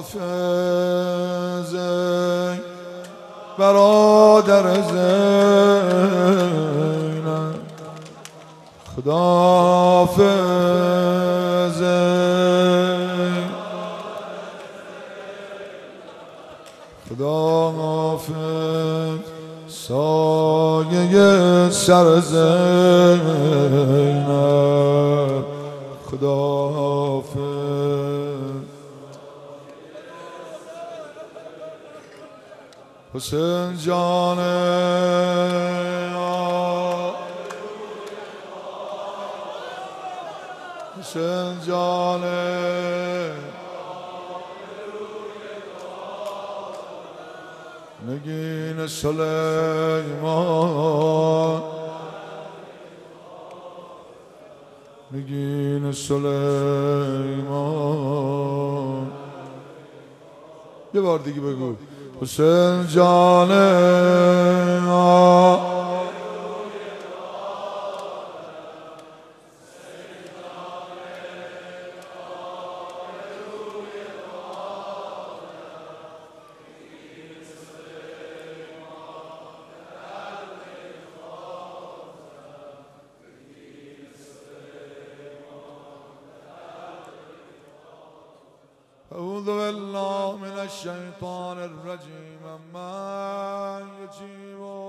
حافظ برادر زینب، خداحافظ خداحافظ سایه سر زینب، خداحافظ حسین جان حسین جان نگین سلیمان، نگین سلیمان. یه بار دیگه بگو حسین جان أعوذ بالله من الشيطان الرجيم. من يجيب